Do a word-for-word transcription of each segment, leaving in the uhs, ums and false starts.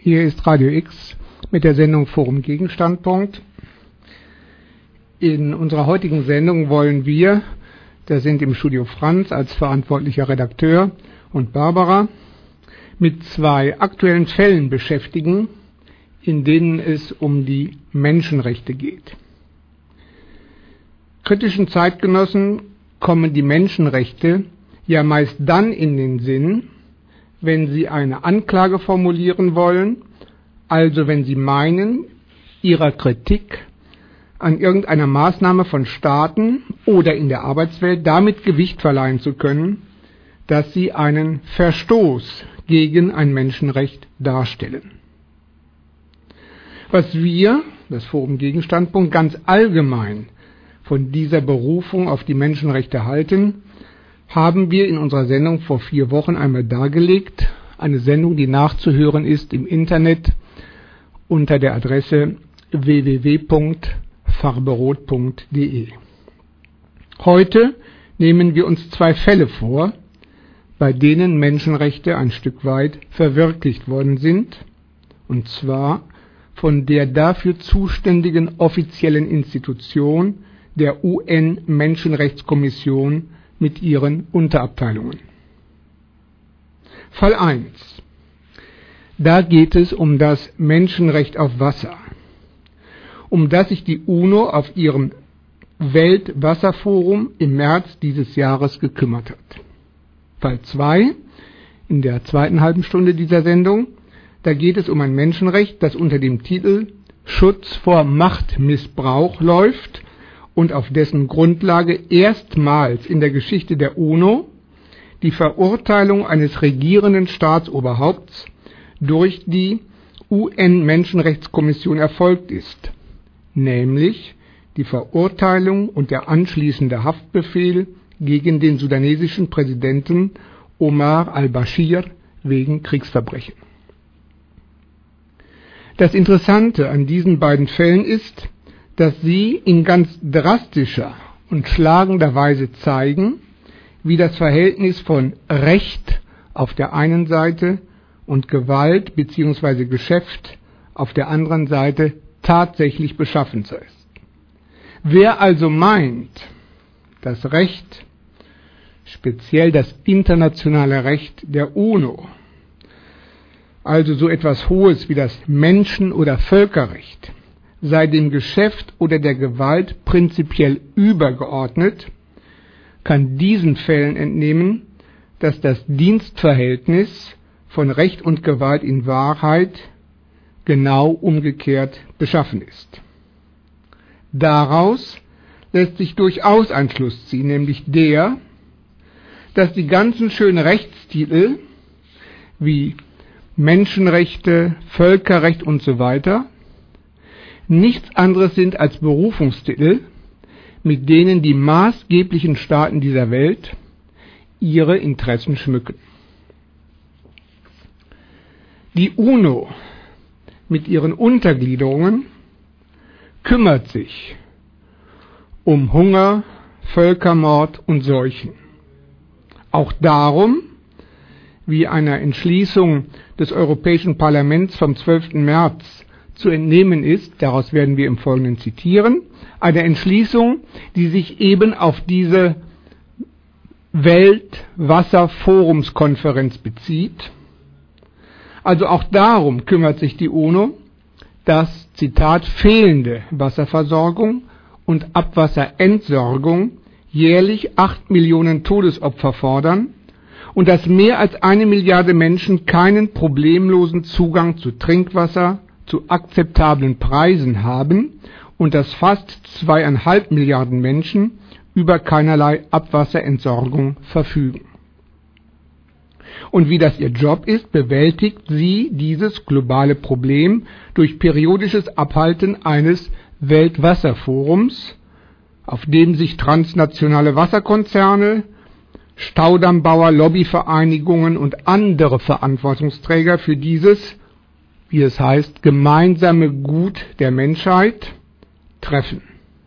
Hier ist Radio X mit der Sendung Forum Gegenstandpunkt. In unserer heutigen Sendung wollen wir, da sind im Studio Franz als verantwortlicher Redakteur und Barbara, mit zwei aktuellen Fällen beschäftigen, in denen es um die Menschenrechte geht. Kritischen Zeitgenossen kommen die Menschenrechte ja meist dann in den Sinn, wenn sie eine Anklage formulieren wollen, also wenn sie meinen, ihrer Kritik an irgendeiner Maßnahme von Staaten oder in der Arbeitswelt damit Gewicht verleihen zu können, dass sie einen Verstoß gegen ein Menschenrecht darstellen. Was wir, das Forum Gegenstandpunkt, ganz allgemein von dieser Berufung auf die Menschenrechte halten, haben wir in unserer Sendung vor vier Wochen einmal dargelegt. Eine Sendung, die nachzuhören ist im Internet unter der Adresse w w w punkt farberot punkt d e. Heute nehmen wir uns zwei Fälle vor, bei denen Menschenrechte ein Stück weit verwirklicht worden sind, und zwar von der dafür zuständigen offiziellen Institution der U N-Menschenrechtskommission mit ihren Unterabteilungen. Fall eins. Da geht es um das Menschenrecht auf Wasser, um das sich die UNO auf ihrem Weltwasserforum im März dieses Jahres gekümmert hat. Fall zwei, in der zweiten halben Stunde dieser Sendung, da geht es um ein Menschenrecht, das unter dem Titel Schutz vor Machtmissbrauch läuft und auf dessen Grundlage erstmals in der Geschichte der UNO die Verurteilung eines regierenden Staatsoberhaupts durch die U N-Menschenrechtskommission erfolgt ist, nämlich die Verurteilung und der anschließende Haftbefehl gegen den sudanesischen Präsidenten Omar al-Bashir wegen Kriegsverbrechen. Das Interessante an diesen beiden Fällen ist, dass sie in ganz drastischer und schlagender Weise zeigen, wie das Verhältnis von Recht auf der einen Seite und Gewalt bzw. Geschäft auf der anderen Seite tatsächlich beschaffen ist. Wer also meint, das Recht, speziell das internationale Recht der UNO, also so etwas Hohes wie das Menschen- oder Völkerrecht, sei dem Geschäft oder der Gewalt prinzipiell übergeordnet, kann diesen Fällen entnehmen, dass das Dienstverhältnis von Recht und Gewalt in Wahrheit genau umgekehrt beschaffen ist. Daraus lässt sich durchaus ein Schluss ziehen, nämlich der, dass die ganzen schönen Rechtstitel wie Menschenrechte, Völkerrecht und so weiter nichts anderes sind als Berufungstitel, mit denen die maßgeblichen Staaten dieser Welt ihre Interessen schmücken. Die UNO mit ihren Untergliederungen kümmert sich um Hunger, Völkermord und Seuchen. Auch darum, wie einer Entschließung des Europäischen Parlaments vom zwölften März zu entnehmen ist, daraus werden wir im Folgenden zitieren, eine Entschließung, die sich eben auf diese Weltwasserforumskonferenz bezieht. Also auch darum kümmert sich die UNO, dass, Zitat, fehlende Wasserversorgung und Abwasserentsorgung jährlich acht Millionen Todesopfer fordern und dass mehr als eine Milliarde Menschen keinen problemlosen Zugang zu Trinkwasser zu akzeptablen Preisen haben und dass fast zweieinhalb Milliarden Menschen über keinerlei Abwasserentsorgung verfügen. Und wie das ihr Job ist, bewältigt sie dieses globale Problem durch periodisches Abhalten eines Weltwasserforums, auf dem sich transnationale Wasserkonzerne, Staudammbauer, Lobbyvereinigungen und andere Verantwortungsträger für dieses, wie es heißt, gemeinsame Gut der Menschheit treffen.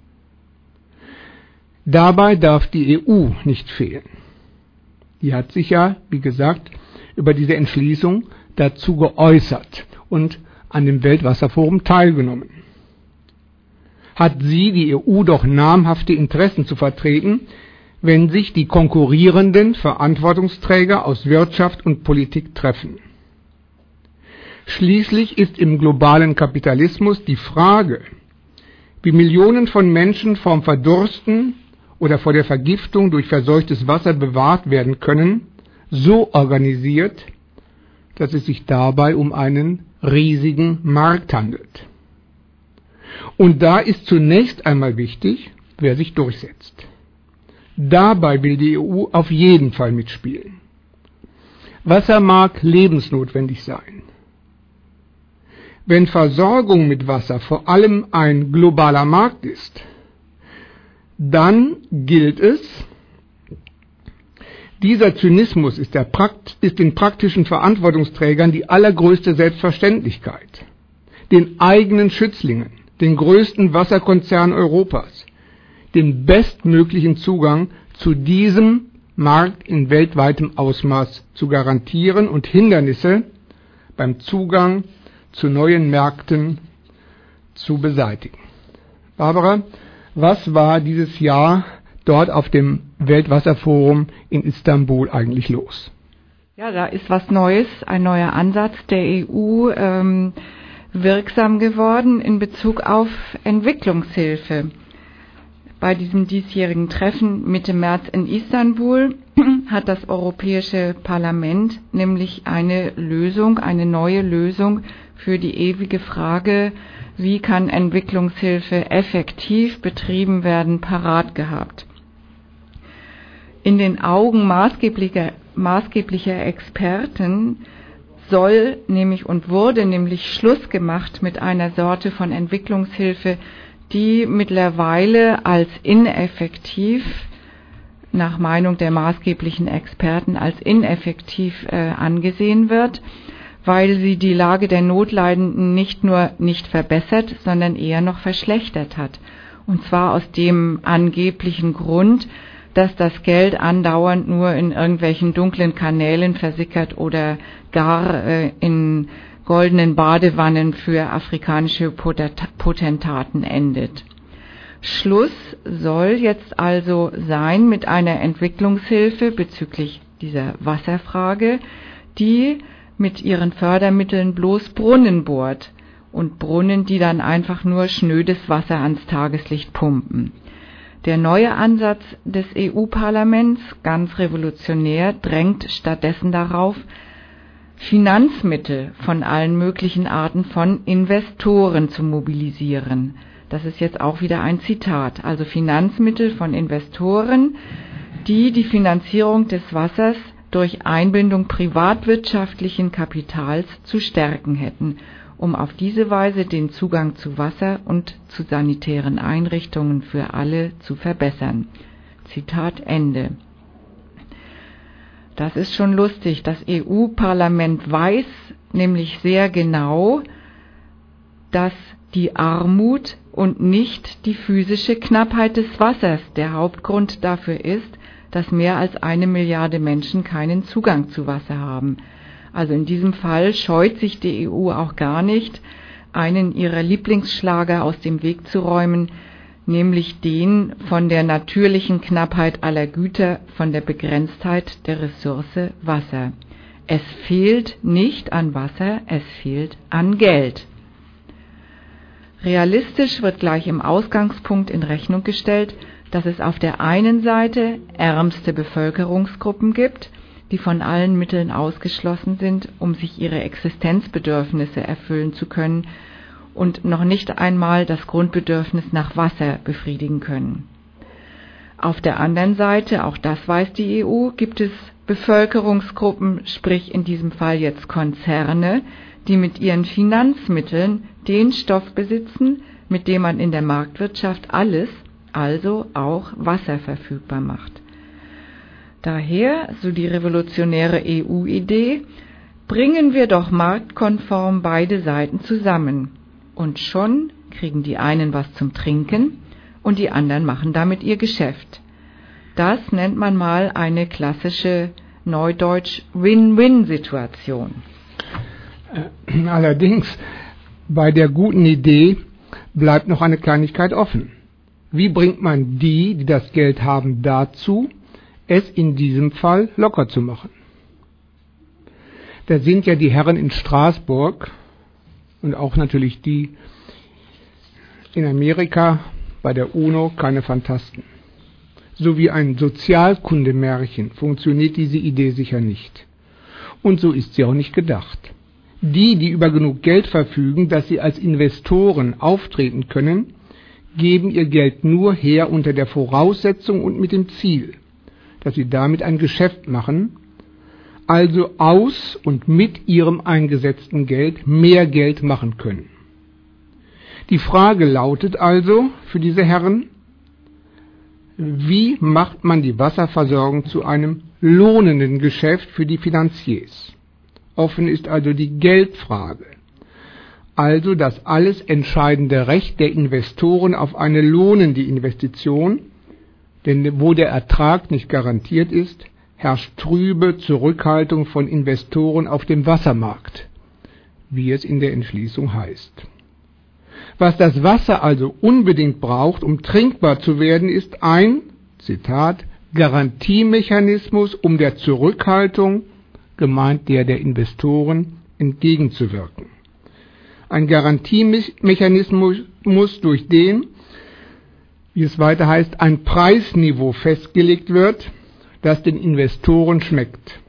Dabei darf die E U nicht fehlen. Die hat sich ja, wie gesagt, über diese Entschließung dazu geäußert und an dem Weltwasserforum teilgenommen. Hat sie, die E U, doch namhafte Interessen zu vertreten, wenn sich die konkurrierenden Verantwortungsträger aus Wirtschaft und Politik treffen. Schließlich ist im globalen Kapitalismus die Frage, wie Millionen von Menschen vorm Verdursten oder vor der Vergiftung durch verseuchtes Wasser bewahrt werden können, so organisiert, dass es sich dabei um einen riesigen Markt handelt. Und da ist zunächst einmal wichtig, wer sich durchsetzt. Dabei will die E U auf jeden Fall mitspielen. Wasser mag lebensnotwendig sein. Wenn Versorgung mit Wasser vor allem ein globaler Markt ist, dann gilt es, dieser Zynismus ist, der Prakt, ist den praktischen Verantwortungsträgern die allergrößte Selbstverständlichkeit, den eigenen Schützlingen, den größten Wasserkonzern Europas, den bestmöglichen Zugang zu diesem Markt in weltweitem Ausmaß zu garantieren und Hindernisse beim Zugang zu neuen Märkten zu beseitigen. Barbara, was war dieses Jahr dort auf dem Weltwasserforum in Istanbul eigentlich los? Ja, da ist was Neues, ein neuer Ansatz der E U ähm, wirksam geworden in Bezug auf Entwicklungshilfe. Bei diesem diesjährigen Treffen Mitte März in Istanbul hat das Europäische Parlament nämlich eine Lösung, eine neue Lösung für die ewige Frage, wie kann Entwicklungshilfe effektiv betrieben werden, parat gehabt. In den Augen maßgeblicher, maßgeblicher Experten soll nämlich und wurde nämlich Schluss gemacht mit einer Sorte von Entwicklungshilfe, die mittlerweile als ineffektiv, nach Meinung der maßgeblichen Experten, als ineffektiv äh, angesehen wird, weil sie die Lage der Notleidenden nicht nur nicht verbessert, sondern eher noch verschlechtert hat. Und zwar aus dem angeblichen Grund, dass das Geld andauernd nur in irgendwelchen dunklen Kanälen versickert oder gar äh, in goldenen Badewannen für afrikanische Potentaten endet. Schluss soll jetzt also sein mit einer Entwicklungshilfe bezüglich dieser Wasserfrage, die mit ihren Fördermitteln bloß Brunnen bohrt und Brunnen, die dann einfach nur schnödes Wasser ans Tageslicht pumpen. Der neue Ansatz des E U-Parlaments, ganz revolutionär, drängt stattdessen darauf, Finanzmittel von allen möglichen Arten von Investoren zu mobilisieren. Das ist jetzt auch wieder ein Zitat. Also Finanzmittel von Investoren, die die Finanzierung des Wassers durch Einbindung privatwirtschaftlichen Kapitals zu stärken hätten, um auf diese Weise den Zugang zu Wasser und zu sanitären Einrichtungen für alle zu verbessern. Zitat Ende. Das ist schon lustig. Das E U-Parlament weiß nämlich sehr genau, dass die Armut und nicht die physische Knappheit des Wassers der Hauptgrund dafür ist, dass mehr als eine Milliarde Menschen keinen Zugang zu Wasser haben. Also in diesem Fall scheut sich die E U auch gar nicht, einen ihrer Lieblingsschlager aus dem Weg zu räumen, nämlich den von der natürlichen Knappheit aller Güter, von der Begrenztheit der Ressource Wasser. Es fehlt nicht an Wasser, es fehlt an Geld. Realistisch wird gleich im Ausgangspunkt in Rechnung gestellt, dass es auf der einen Seite ärmste Bevölkerungsgruppen gibt, die von allen Mitteln ausgeschlossen sind, um sich ihre Existenzbedürfnisse erfüllen zu können und noch nicht einmal das Grundbedürfnis nach Wasser befriedigen können. Auf der anderen Seite, auch das weiß die E U, gibt es Bevölkerungsgruppen, sprich in diesem Fall jetzt Konzerne, die mit ihren Finanzmitteln den Stoff besitzen, mit dem man in der Marktwirtschaft alles, also auch Wasser verfügbar macht. Daher, so die revolutionäre E U-Idee, bringen wir doch marktkonform beide Seiten zusammen. Und schon kriegen die einen was zum Trinken und die anderen machen damit ihr Geschäft. Das nennt man mal eine klassische Neudeutsch Win-Win-Situation. Allerdings, bei der guten Idee bleibt noch eine Kleinigkeit offen. Wie bringt man die, die das Geld haben, dazu, es in diesem Fall locker zu machen? Da sind ja die Herren in Straßburg und auch natürlich die in Amerika bei der UNO keine Phantasten. So wie ein Sozialkundemärchen funktioniert diese Idee sicher nicht. Und so ist sie auch nicht gedacht. Die, die über genug Geld verfügen, dass sie als Investoren auftreten können, geben ihr Geld nur her unter der Voraussetzung und mit dem Ziel, dass sie damit ein Geschäft machen, also aus und mit ihrem eingesetzten Geld mehr Geld machen können. Die Frage lautet also für diese Herren, wie macht man die Wasserversorgung zu einem lohnenden Geschäft für die Finanziers? Offen ist also die Geldfrage, also das alles entscheidende Recht der Investoren auf eine lohnende Investition, denn wo der Ertrag nicht garantiert ist, herrscht trübe Zurückhaltung von Investoren auf dem Wassermarkt, wie es in der Entschließung heißt. Was das Wasser also unbedingt braucht, um trinkbar zu werden, ist ein, Zitat, Garantiemechanismus, um der Zurückhaltung, gemeint der der Investoren, entgegenzuwirken. Ein Garantiemechanismus muss durch den, wie es weiter heißt, ein Preisniveau festgelegt wird, das den Investoren schmeckt.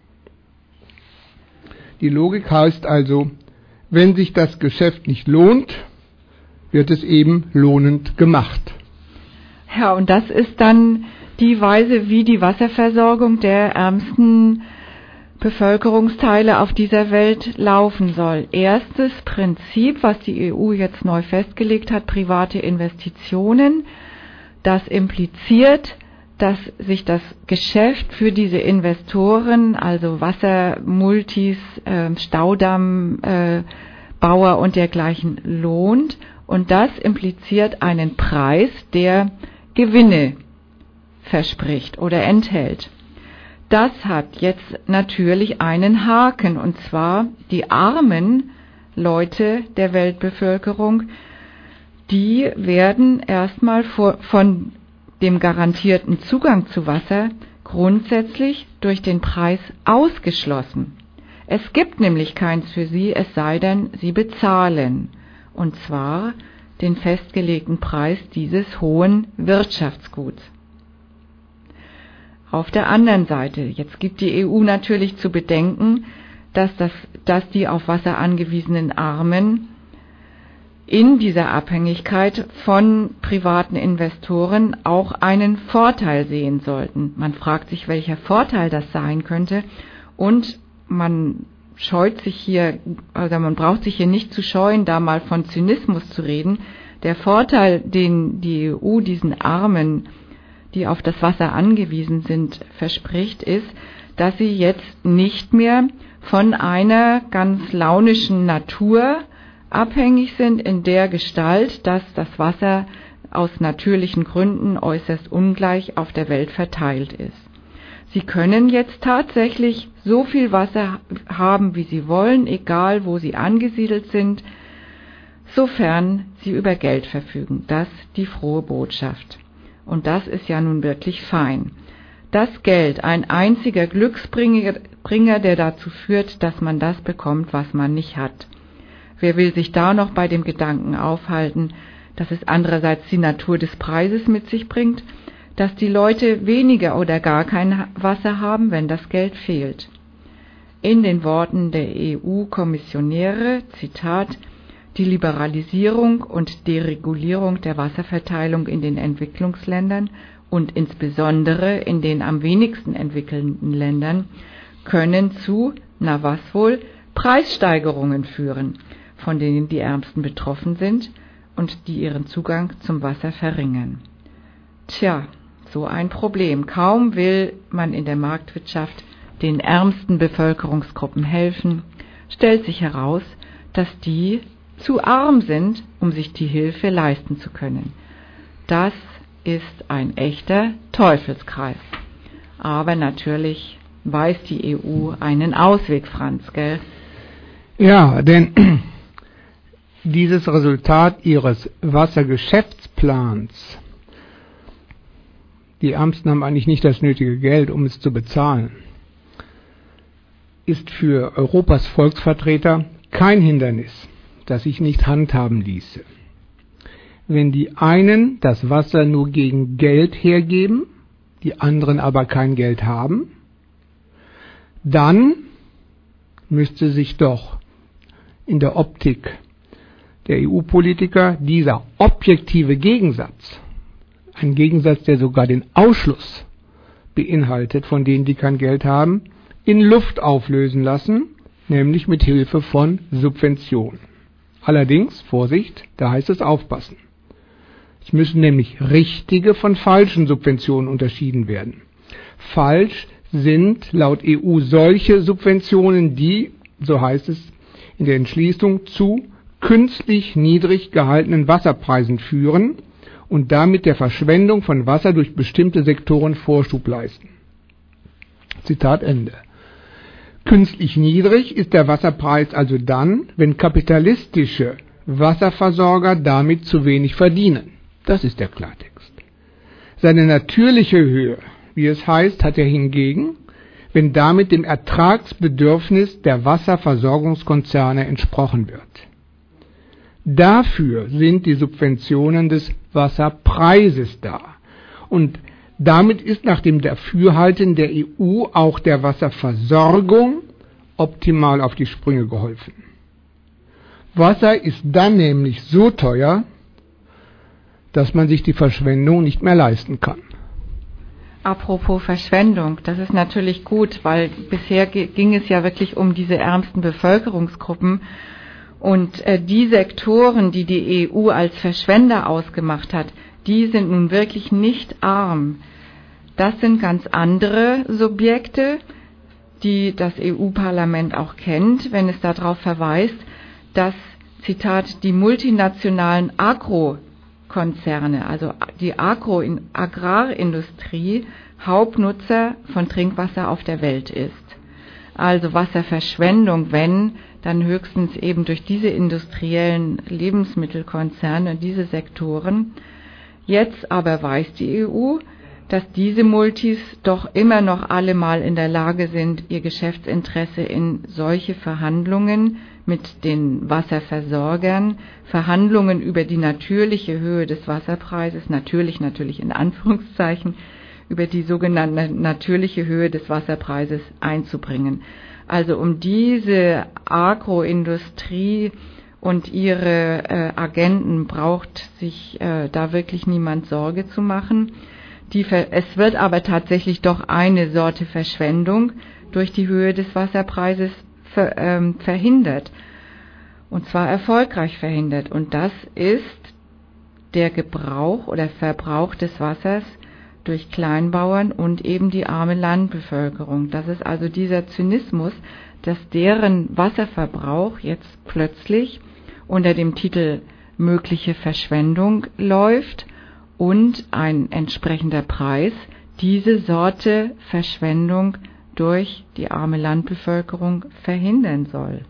Die Logik heißt also, wenn sich das Geschäft nicht lohnt, wird es eben lohnend gemacht. Ja, und das ist dann die Weise, wie die Wasserversorgung der ärmsten Bevölkerungsteile auf dieser Welt laufen soll. Erstes Prinzip, was die E U jetzt neu festgelegt hat, private Investitionen. Das impliziert, dass sich das Geschäft für diese Investoren, also Wassermultis, äh, Staudammbauer äh, und dergleichen, lohnt. Und das impliziert einen Preis, der Gewinne verspricht oder enthält. Das hat jetzt natürlich einen Haken, und zwar die armen Leute der Weltbevölkerung, die werden erstmal vor, von dem garantierten Zugang zu Wasser grundsätzlich durch den Preis ausgeschlossen. Es gibt nämlich keins für sie, es sei denn, sie bezahlen, und zwar den festgelegten Preis dieses hohen Wirtschaftsguts. Auf der anderen Seite, jetzt gibt die E U natürlich zu bedenken, dass, das, dass die auf Wasser angewiesenen Armen in dieser Abhängigkeit von privaten Investoren auch einen Vorteil sehen sollten. Man fragt sich, welcher Vorteil das sein könnte, und man scheut sich hier, also man braucht sich hier nicht zu scheuen, da mal von Zynismus zu reden. Der Vorteil, den die E U diesen Armen, die auf das Wasser angewiesen sind, verspricht, ist, dass sie jetzt nicht mehr von einer ganz launischen Natur abhängig sind in der Gestalt, dass das Wasser aus natürlichen Gründen äußerst ungleich auf der Welt verteilt ist. Sie können jetzt tatsächlich so viel Wasser haben, wie sie wollen, egal wo sie angesiedelt sind, sofern sie über Geld verfügen. Das die frohe Botschaft. Und das ist ja nun wirklich fein. Das Geld, ein einziger Glücksbringer, der dazu führt, dass man das bekommt, was man nicht hat. Wer will sich da noch bei dem Gedanken aufhalten, dass es andererseits die Natur des Preises mit sich bringt, dass die Leute weniger oder gar kein Wasser haben, wenn das Geld fehlt. In den Worten der E U-Kommissionäre, Zitat, die Liberalisierung und Deregulierung der Wasserverteilung in den Entwicklungsländern und insbesondere in den am wenigsten entwickelten Ländern können zu, na was wohl, Preissteigerungen führen, von denen die Ärmsten betroffen sind und die ihren Zugang zum Wasser verringern. Tja, so ein Problem. Kaum will man in der Marktwirtschaft den ärmsten Bevölkerungsgruppen helfen, stellt sich heraus, dass die zu arm sind, um sich die Hilfe leisten zu können. Das ist ein echter Teufelskreis. Aber natürlich weiß die E U einen Ausweg, Franz, gell? Ja, denn dieses Resultat ihres Wassergeschäftsplans, die Ärmsten haben eigentlich nicht das nötige Geld, um es zu bezahlen, ist für Europas Volksvertreter kein Hindernis, das sich nicht handhaben ließe. Wenn die einen das Wasser nur gegen Geld hergeben, die anderen aber kein Geld haben, dann müsste sich doch in der Optik der E U-Politiker dieser objektive Gegensatz, ein Gegensatz, der sogar den Ausschluss beinhaltet von denen, die kein Geld haben, in Luft auflösen lassen, nämlich mit Hilfe von Subventionen. Allerdings, Vorsicht, da heißt es aufpassen. Es müssen nämlich richtige von falschen Subventionen unterschieden werden. Falsch sind laut E U solche Subventionen, die, so heißt es in der Entschließung, zu künstlich niedrig gehaltenen Wasserpreisen führen und damit der Verschwendung von Wasser durch bestimmte Sektoren Vorschub leisten. Zitat Ende. Künstlich niedrig ist der Wasserpreis also dann, wenn kapitalistische Wasserversorger damit zu wenig verdienen. Das ist der Klartext. Seine natürliche Höhe, wie es heißt, hat er hingegen, wenn damit dem Ertragsbedürfnis der Wasserversorgungskonzerne entsprochen wird. Dafür sind die Subventionen des Wasserpreises da. Und damit ist nach dem Dafürhalten der E U auch der Wasserversorgung optimal auf die Sprünge geholfen. Wasser ist dann nämlich so teuer, dass man sich die Verschwendung nicht mehr leisten kann. Apropos Verschwendung, das ist natürlich gut, weil bisher ging es ja wirklich um diese ärmsten Bevölkerungsgruppen und äh, die Sektoren, die die E U als Verschwender ausgemacht hat, die sind nun wirklich nicht arm. Das sind ganz andere Subjekte, die das E U-Parlament auch kennt, wenn es darauf verweist, dass, Zitat, die multinationalen Agrokonzerne, also die Agro- Agrarindustrie, Hauptnutzer von Trinkwasser auf der Welt ist. Also Wasserverschwendung, wenn, dann höchstens eben durch diese industriellen Lebensmittelkonzerne, diese Sektoren. Jetzt aber weiß die E U, dass diese Multis doch immer noch alle mal in der Lage sind, ihr Geschäftsinteresse in solche Verhandlungen mit den Wasserversorgern, Verhandlungen über die natürliche Höhe des Wasserpreises, natürlich, natürlich in Anführungszeichen, über die sogenannte natürliche Höhe des Wasserpreises einzubringen. Also um diese Agroindustrie und ihre äh, Agenten braucht sich äh, da wirklich niemand Sorge zu machen. Die, es wird aber tatsächlich doch eine Sorte Verschwendung durch die Höhe des Wasserpreises ver, ähm, verhindert. Und zwar erfolgreich verhindert. Und das ist der Gebrauch oder Verbrauch des Wassers durch Kleinbauern und eben die arme Landbevölkerung. Das ist also dieser Zynismus, dass deren Wasserverbrauch jetzt plötzlich unter dem Titel mögliche Verschwendung läuft und ein entsprechender Preis diese Sorte Verschwendung durch die arme Landbevölkerung verhindern soll.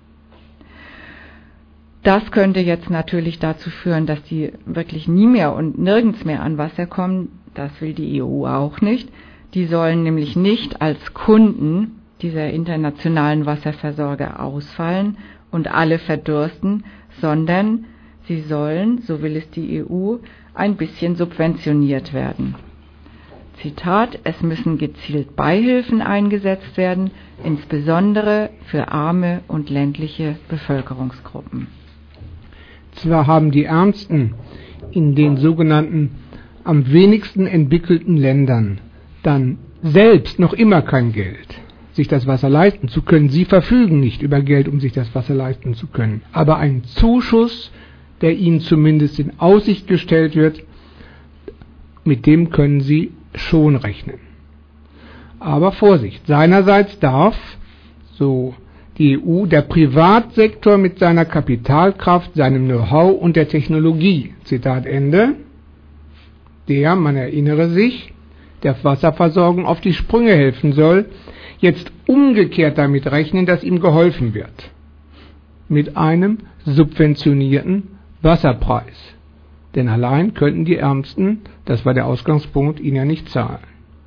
Das könnte jetzt natürlich dazu führen, dass die wirklich nie mehr und nirgends mehr an Wasser kommen. Das will die E U auch nicht. Die sollen nämlich nicht als Kunden dieser internationalen Wasserversorger ausfallen und alle verdursten, sondern sie sollen, so will es die E U, ein bisschen subventioniert werden. Zitat, es müssen gezielt Beihilfen eingesetzt werden, insbesondere für arme und ländliche Bevölkerungsgruppen. Zwar haben die Ärmsten in den sogenannten am wenigsten entwickelten Ländern dann selbst noch immer kein Geld, sich das Wasser leisten zu können. Sie verfügen nicht über Geld, um sich das Wasser leisten zu können. Aber ein Zuschuss, der ihnen zumindest in Aussicht gestellt wird, mit dem können sie schon rechnen. Aber Vorsicht, seinerseits darf, so die E U, der Privatsektor mit seiner Kapitalkraft, seinem Know-how und der Technologie, Zitat Ende, der, man erinnere sich, der Wasserversorgung auf die Sprünge helfen soll, jetzt umgekehrt damit rechnen, dass ihm geholfen wird. mit einem subventionierten Wasserpreis. Denn allein könnten die Ärmsten, das war der Ausgangspunkt, ihn ja nicht zahlen.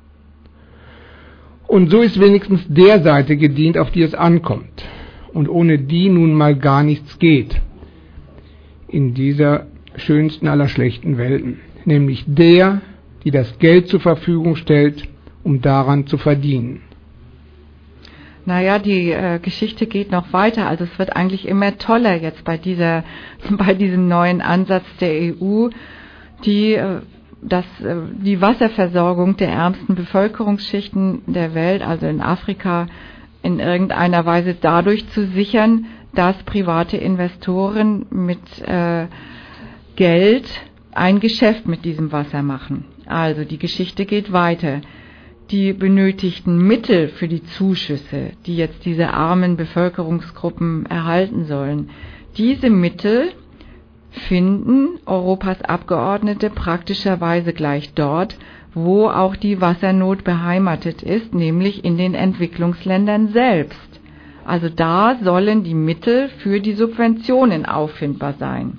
Und so ist wenigstens der Seite gedient, auf die es ankommt und ohne die nun mal gar nichts geht in dieser schönsten aller schlechten Welten, nämlich der, die das Geld zur Verfügung stellt, um daran zu verdienen. Naja, die äh, Geschichte geht noch weiter. Also es wird eigentlich immer toller jetzt bei dieser, bei diesem neuen Ansatz der E U, die, äh, das, äh, die Wasserversorgung der ärmsten Bevölkerungsschichten der Welt, also in Afrika, in irgendeiner Weise dadurch zu sichern, dass private Investoren mit äh, Geld ein Geschäft mit diesem Wasser machen. Also die Geschichte geht weiter. Die benötigten Mittel für die Zuschüsse, die jetzt diese armen Bevölkerungsgruppen erhalten sollen, diese Mittel finden Europas Abgeordnete praktischerweise gleich dort, wo auch die Wassernot beheimatet ist, nämlich in den Entwicklungsländern selbst. Also da sollen die Mittel für die Subventionen auffindbar sein.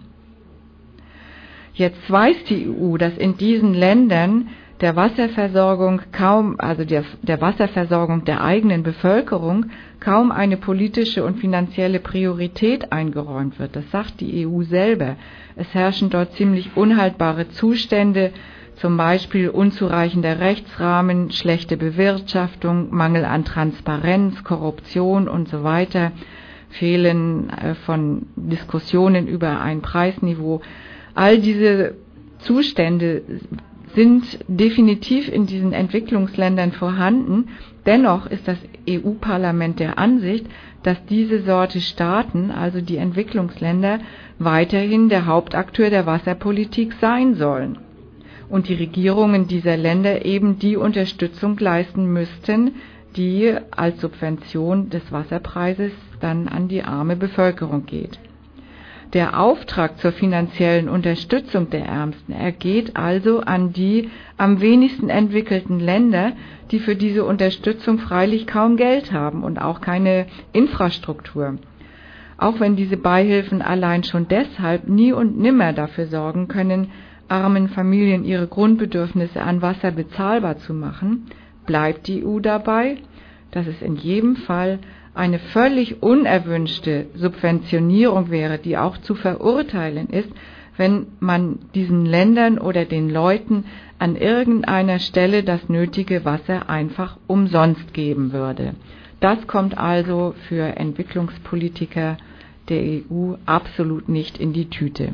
Jetzt weiß die E U, dass in diesen Ländern der Wasserversorgung kaum, also der, der Wasserversorgung der eigenen Bevölkerung kaum eine politische und finanzielle Priorität eingeräumt wird. Das sagt die E U selber. Es herrschen dort ziemlich unhaltbare Zustände, zum Beispiel unzureichender Rechtsrahmen, schlechte Bewirtschaftung, Mangel an Transparenz, Korruption und so weiter, Fehlen äh, von Diskussionen über ein Preisniveau. All diese Zustände sind definitiv in diesen Entwicklungsländern vorhanden. Dennoch ist das E U-Parlament der Ansicht, dass diese Sorte Staaten, also die Entwicklungsländer, weiterhin der Hauptakteur der Wasserpolitik sein sollen. Und die Regierungen dieser Länder eben die Unterstützung leisten müssten, die als Subvention des Wasserpreises dann an die arme Bevölkerung geht. Der Auftrag zur finanziellen Unterstützung der Ärmsten ergeht also an die am wenigsten entwickelten Länder, die für diese Unterstützung freilich kaum Geld haben und auch keine Infrastruktur. Auch wenn diese Beihilfen allein schon deshalb nie und nimmer dafür sorgen können, armen Familien ihre Grundbedürfnisse an Wasser bezahlbar zu machen, bleibt die E U dabei, dass es in jedem Fall eine völlig unerwünschte Subventionierung wäre, die auch zu verurteilen ist, wenn man diesen Ländern oder den Leuten an irgendeiner Stelle das nötige Wasser einfach umsonst geben würde. Das kommt also für Entwicklungspolitiker der E U absolut nicht in die Tüte.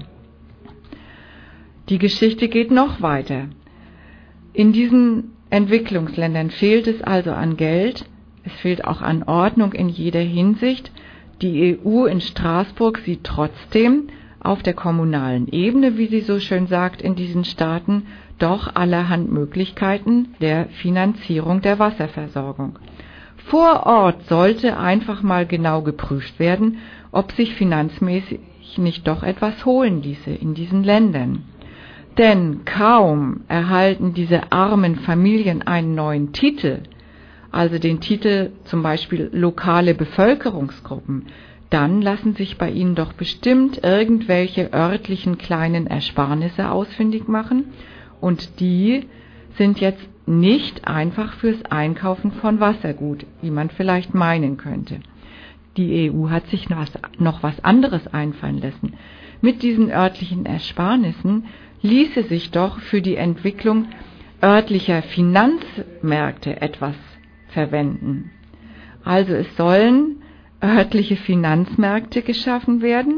Die Geschichte geht noch weiter. In diesen Entwicklungsländern fehlt es also an Geld. Es fehlt auch an Ordnung in jeder Hinsicht. Die E U in Straßburg sieht trotzdem auf der kommunalen Ebene, wie sie so schön sagt, in diesen Staaten doch allerhand Möglichkeiten der Finanzierung der Wasserversorgung. Vor Ort sollte einfach mal genau geprüft werden, ob sich finanzmäßig nicht doch etwas holen ließe in diesen Ländern. Denn kaum erhalten diese armen Familien einen neuen Titel, also den Titel zum Beispiel lokale Bevölkerungsgruppen, dann lassen sich bei ihnen doch bestimmt irgendwelche örtlichen kleinen Ersparnisse ausfindig machen und die sind jetzt nicht einfach fürs Einkaufen von Wassergut, wie man vielleicht meinen könnte. Die E U hat sich noch was, noch was anderes einfallen lassen. Mit diesen örtlichen Ersparnissen ließe sich doch für die Entwicklung örtlicher Finanzmärkte etwas verwenden. Also es sollen örtliche Finanzmärkte geschaffen werden,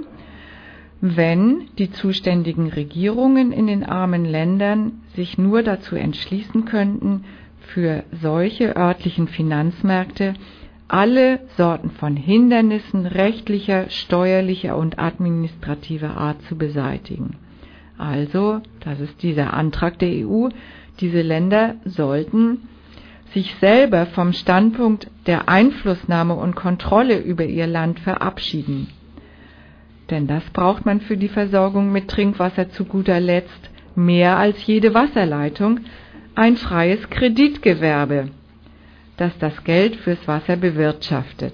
wenn die zuständigen Regierungen in den armen Ländern sich nur dazu entschließen könnten, für solche örtlichen Finanzmärkte alle Sorten von Hindernissen rechtlicher, steuerlicher und administrativer Art zu beseitigen. Also, das ist dieser Antrag der E U, diese Länder sollten sich selber vom Standpunkt der Einflussnahme und Kontrolle über ihr Land verabschieden. Denn das braucht man für die Versorgung mit Trinkwasser zu guter Letzt mehr als jede Wasserleitung, ein freies Kreditgewerbe, das das Geld fürs Wasser bewirtschaftet.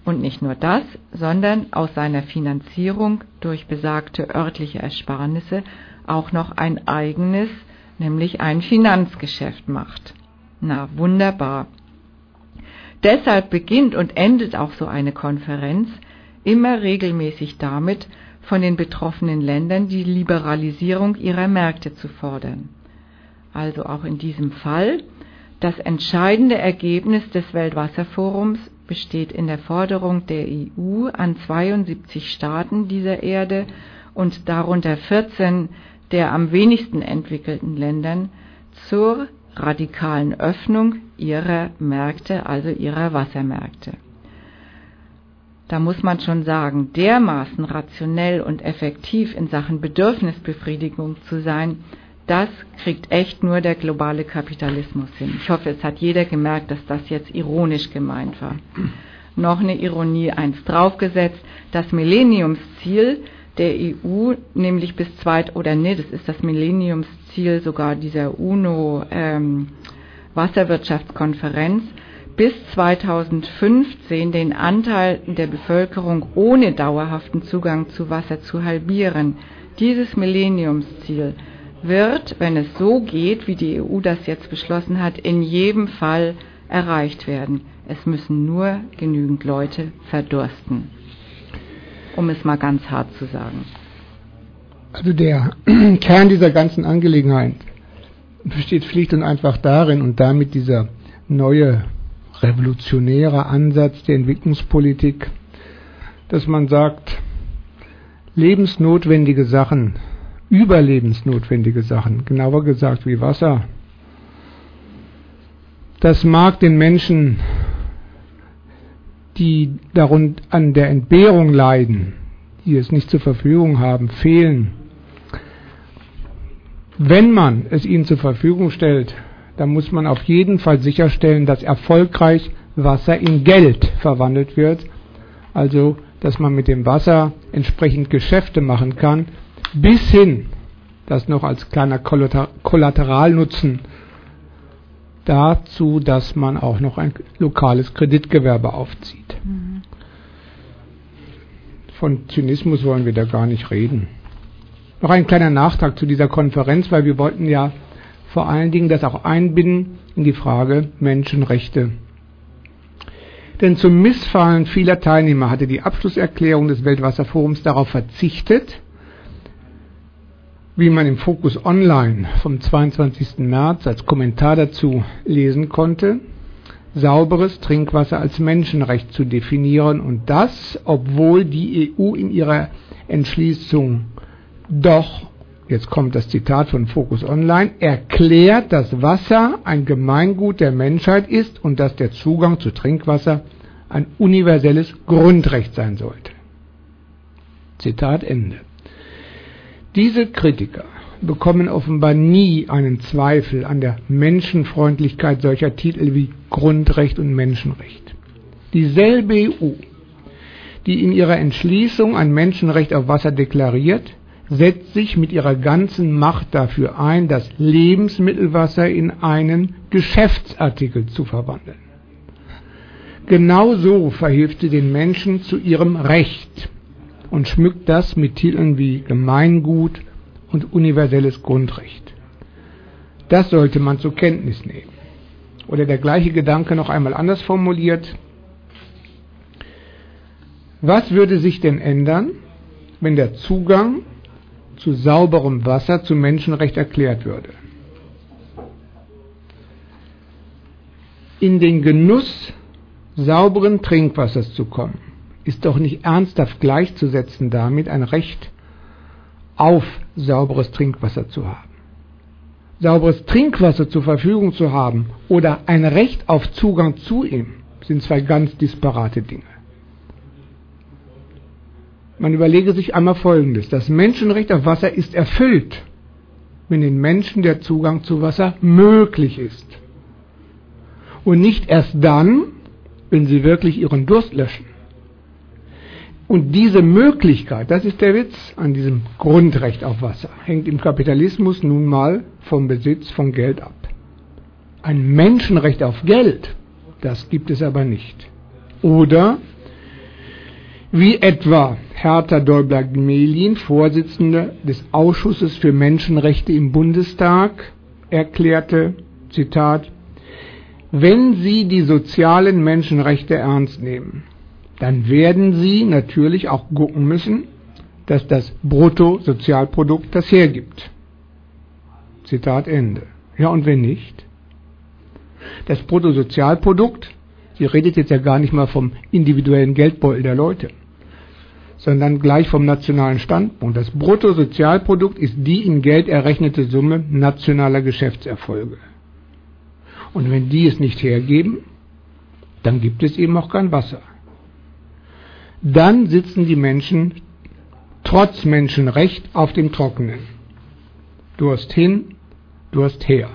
Und nicht nur das, sondern aus seiner Finanzierung durch besagte örtliche Ersparnisse auch noch ein eigenes, nämlich ein Finanzgeschäft macht. Na, wunderbar. Deshalb beginnt und endet auch so eine Konferenz immer regelmäßig damit, von den betroffenen Ländern die Liberalisierung ihrer Märkte zu fordern. Also auch in diesem Fall, das entscheidende Ergebnis des Weltwasserforums besteht in der Forderung der E U an zweiundsiebzig Staaten dieser Erde und darunter vierzehn der am wenigsten entwickelten Ländern zur radikalen Öffnung ihrer Märkte, also ihrer Wassermärkte. Da muss man schon sagen, dermaßen rationell und effektiv in Sachen Bedürfnisbefriedigung zu sein, das kriegt echt nur der globale Kapitalismus hin. Ich hoffe, es hat jeder gemerkt, dass das jetzt ironisch gemeint war. Noch eine Ironie eins draufgesetzt, das Millenniumsziel der E U, nämlich bis zweit oder nee, das ist das Millenniumsziel sogar dieser UNO ähm, Wasserwirtschaftskonferenz, bis zweitausendfünfzehn den Anteil der Bevölkerung ohne dauerhaften Zugang zu Wasser zu halbieren. Dieses Millenniumsziel wird, wenn es so geht, wie die E U das jetzt beschlossen hat, in jedem Fall erreicht werden. Es müssen nur genügend Leute verdursten, um es mal ganz hart zu sagen. Also der Kern dieser ganzen Angelegenheit besteht schlicht und einfach darin und damit dieser neue revolutionäre Ansatz der Entwicklungspolitik, dass man sagt, lebensnotwendige Sachen, überlebensnotwendige Sachen, genauer gesagt wie Wasser, das mag den Menschen, die darunter an der Entbehrung leiden, die es nicht zur Verfügung haben, fehlen. Wenn man es ihnen zur Verfügung stellt, dann muss man auf jeden Fall sicherstellen, dass erfolgreich Wasser in Geld verwandelt wird, also dass man mit dem Wasser entsprechend Geschäfte machen kann, bis hin, das noch als kleiner Kollateralnutzen, dazu, dass man auch noch ein lokales Kreditgewerbe aufzieht. Mhm. Von Zynismus wollen wir da gar nicht reden. Noch ein kleiner Nachtrag zu dieser Konferenz, weil wir wollten ja vor allen Dingen das auch einbinden in die Frage Menschenrechte. Denn zum Missfallen vieler Teilnehmer hatte die Abschlusserklärung des Weltwasserforums darauf verzichtet, wie man im Focus Online vom zweiundzwanzigsten März als Kommentar dazu lesen konnte, sauberes Trinkwasser als Menschenrecht zu definieren und das, obwohl die E U in ihrer Entschließung doch, jetzt kommt das Zitat von Focus Online, erklärt, dass Wasser ein Gemeingut der Menschheit ist und dass der Zugang zu Trinkwasser ein universelles Grundrecht sein sollte. Zitat Ende. Diese Kritiker bekommen offenbar nie einen Zweifel an der Menschenfreundlichkeit solcher Titel wie Grundrecht und Menschenrecht. Dieselbe E U, die in ihrer Entschließung ein Menschenrecht auf Wasser deklariert, setzt sich mit ihrer ganzen Macht dafür ein, das Lebensmittelwasser in einen Geschäftsartikel zu verwandeln. Genauso verhilft sie den Menschen zu ihrem Recht und schmückt das mit Titeln wie Gemeingut und universelles Grundrecht. Das sollte man zur Kenntnis nehmen. Oder der gleiche Gedanke noch einmal anders formuliert. Was würde sich denn ändern, wenn der Zugang zu sauberem Wasser zum Menschenrecht erklärt würde? In den Genuss sauberen Trinkwassers zu kommen, ist doch nicht ernsthaft gleichzusetzen damit, ein Recht auf sauberes Trinkwasser zu haben. Sauberes Trinkwasser zur Verfügung zu haben oder ein Recht auf Zugang zu ihm sind zwei ganz disparate Dinge. Man überlege sich einmal Folgendes. Das Menschenrecht auf Wasser ist erfüllt, wenn den Menschen der Zugang zu Wasser möglich ist. Und nicht erst dann, wenn sie wirklich ihren Durst löschen. Und diese Möglichkeit, das ist der Witz an diesem Grundrecht auf Wasser, hängt im Kapitalismus nun mal vom Besitz von Geld ab. Ein Menschenrecht auf Geld, das gibt es aber nicht. Oder Wie etwa Hertha Däubler-Gmelin, Vorsitzende des Ausschusses für Menschenrechte im Bundestag, erklärte, Zitat, wenn Sie die sozialen Menschenrechte ernst nehmen, dann werden Sie natürlich auch gucken müssen, dass das Bruttosozialprodukt das hergibt. Zitat Ende. Ja, und wenn nicht? Das Bruttosozialprodukt, sie redet jetzt ja gar nicht mal vom individuellen Geldbeutel der Leute, sondern gleich vom nationalen Standpunkt. Das Bruttosozialprodukt ist die in Geld errechnete Summe nationaler Geschäftserfolge. Und wenn die es nicht hergeben, dann gibt es eben auch kein Wasser. Dann sitzen die Menschen trotz Menschenrecht auf dem Trockenen. Durst hin, Durst her.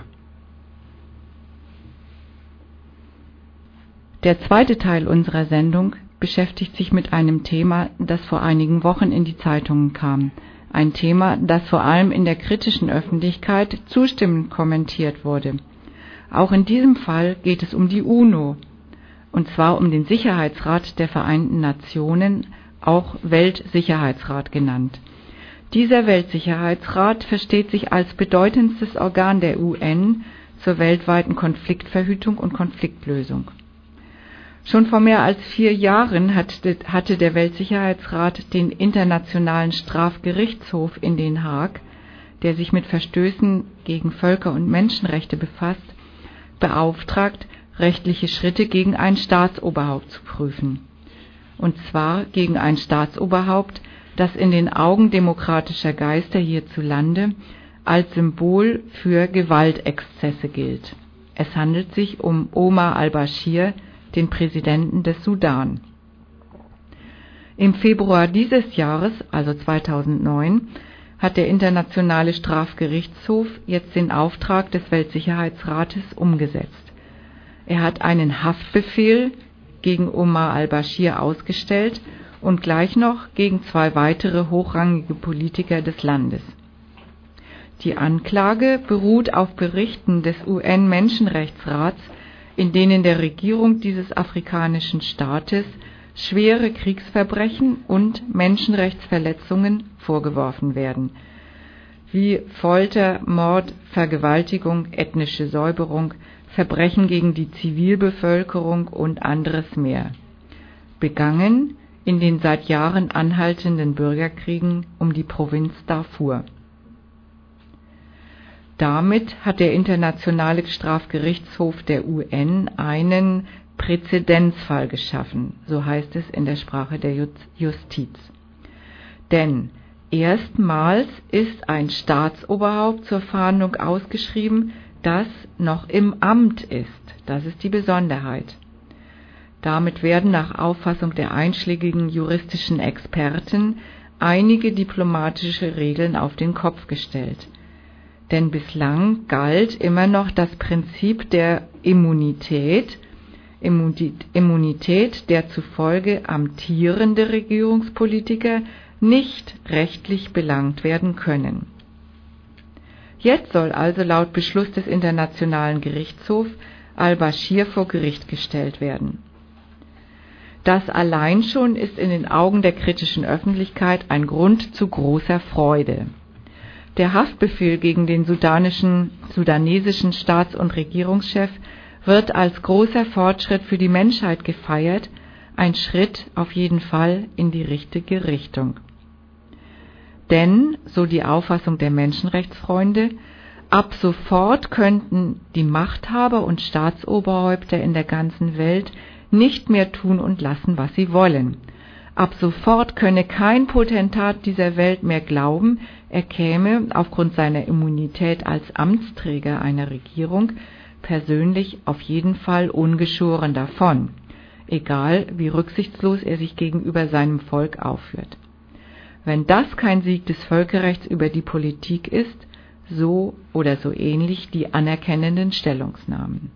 Der zweite Teil unserer Sendung beschäftigt sich mit einem Thema, das vor einigen Wochen in die Zeitungen kam. Ein Thema, das vor allem in der kritischen Öffentlichkeit zustimmend kommentiert wurde. Auch in diesem Fall geht es um die UNO, und zwar um den Sicherheitsrat der Vereinten Nationen, auch Weltsicherheitsrat genannt. Dieser Weltsicherheitsrat versteht sich als bedeutendstes Organ der U N zur weltweiten Konfliktverhütung und Konfliktlösung. Schon vor mehr als vier Jahren hatte der Weltsicherheitsrat den Internationalen Strafgerichtshof in Den Haag, der sich mit Verstößen gegen Völker- und Menschenrechte befasst, beauftragt, rechtliche Schritte gegen ein Staatsoberhaupt zu prüfen. Und zwar gegen ein Staatsoberhaupt, das in den Augen demokratischer Geister hierzulande als Symbol für Gewaltexzesse gilt. Es handelt sich um Omar al-Bashir, den Präsidenten des Sudan. Im Februar dieses Jahres, also zweitausendneun, hat der Internationale Strafgerichtshof jetzt den Auftrag des Weltsicherheitsrates umgesetzt. Er hat einen Haftbefehl gegen Omar al-Bashir ausgestellt und gleich noch gegen zwei weitere hochrangige Politiker des Landes. Die Anklage beruht auf Berichten des U N-Menschenrechtsrats, in denen der Regierung dieses afrikanischen Staates schwere Kriegsverbrechen und Menschenrechtsverletzungen vorgeworfen werden, wie Folter, Mord, Vergewaltigung, ethnische Säuberung, Verbrechen gegen die Zivilbevölkerung und anderes mehr, begangen in den seit Jahren anhaltenden Bürgerkriegen um die Provinz Darfur. Damit hat der Internationale Strafgerichtshof der U N einen Präzedenzfall geschaffen, so heißt es in der Sprache der Justiz. Denn erstmals ist ein Staatsoberhaupt zur Fahndung ausgeschrieben, das noch im Amt ist. Das ist die Besonderheit. Damit werden nach Auffassung der einschlägigen juristischen Experten einige diplomatische Regeln auf den Kopf gestellt. Denn bislang galt immer noch das Prinzip der Immunität, Immunität, der zufolge amtierende Regierungspolitiker nicht rechtlich belangt werden können. Jetzt soll also laut Beschluss des Internationalen Gerichtshofs al-Bashir vor Gericht gestellt werden. Das allein schon ist in den Augen der kritischen Öffentlichkeit ein Grund zu großer Freude. Der Haftbefehl gegen den sudanischen, sudanesischen Staats- und Regierungschef wird als großer Fortschritt für die Menschheit gefeiert, ein Schritt auf jeden Fall in die richtige Richtung. Denn, so die Auffassung der Menschenrechtsfreunde, ab sofort könnten die Machthaber und Staatsoberhäupter in der ganzen Welt nicht mehr tun und lassen, was sie wollen. Ab sofort könne kein Potentat dieser Welt mehr glauben, er käme aufgrund seiner Immunität als Amtsträger einer Regierung persönlich auf jeden Fall ungeschoren davon, egal wie rücksichtslos er sich gegenüber seinem Volk aufführt. Wenn das kein Sieg des Völkerrechts über die Politik ist, so oder so ähnlich die anerkennenden Stellungnahmen.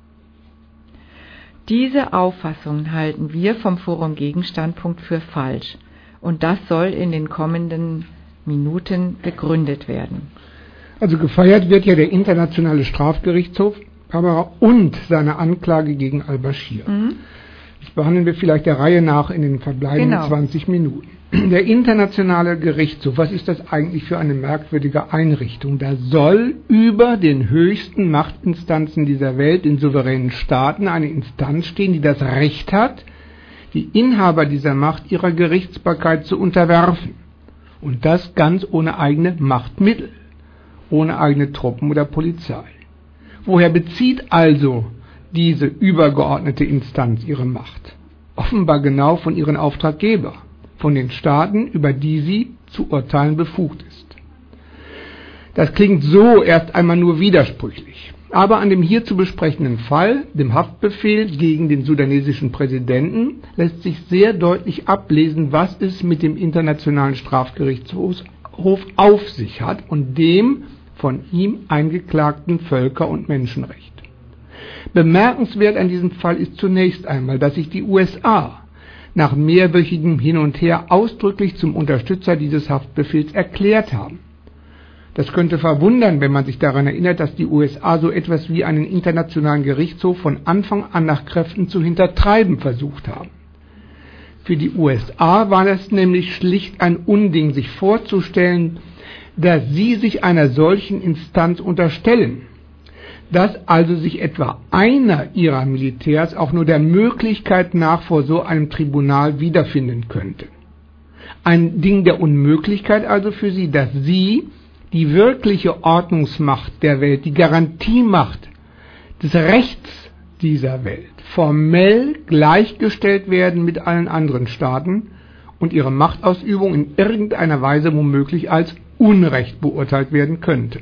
Diese Auffassung halten wir vom Forum Gegenstandpunkt für falsch, und das soll in den kommenden Minuten begründet werden. Also gefeiert wird ja der Internationale Strafgerichtshof und seine Anklage gegen al-Bashir. Mhm. Das behandeln wir vielleicht der Reihe nach in den verbleibenden Genau. zwanzig Minuten. Der Internationale Gerichtshof, was ist das eigentlich für eine merkwürdige Einrichtung? Da soll über den höchsten Machtinstanzen dieser Welt, den souveränen Staaten, eine Instanz stehen, die das Recht hat, die Inhaber dieser Macht ihrer Gerichtsbarkeit zu unterwerfen. Und das ganz ohne eigene Machtmittel, ohne eigene Truppen oder Polizei. Woher bezieht also diese übergeordnete Instanz ihre Macht? Offenbar genau von ihren Auftraggebern, von den Staaten, über die sie zu urteilen befugt ist. Das klingt so erst einmal nur widersprüchlich. Aber an dem hier zu besprechenden Fall, dem Haftbefehl gegen den sudanesischen Präsidenten, lässt sich sehr deutlich ablesen, was es mit dem Internationalen Strafgerichtshof auf sich hat und dem von ihm eingeklagten Völker- und Menschenrecht. Bemerkenswert an diesem Fall ist zunächst einmal, dass sich die U S A nach mehrwöchigem Hin und Her ausdrücklich zum Unterstützer dieses Haftbefehls erklärt haben. Das könnte verwundern, wenn man sich daran erinnert, dass die U S A so etwas wie einen internationalen Gerichtshof von Anfang an nach Kräften zu hintertreiben versucht haben. Für die U S A war es nämlich schlicht ein Unding, sich vorzustellen, dass sie sich einer solchen Instanz unterstellen, dass also sich etwa einer ihrer Militärs auch nur der Möglichkeit nach vor so einem Tribunal wiederfinden könnte. Ein Ding der Unmöglichkeit also für sie, dass sie, die wirkliche Ordnungsmacht der Welt, die Garantiemacht des Rechts dieser Welt, formell gleichgestellt werden mit allen anderen Staaten und ihre Machtausübung in irgendeiner Weise womöglich als Unrecht beurteilt werden könnte.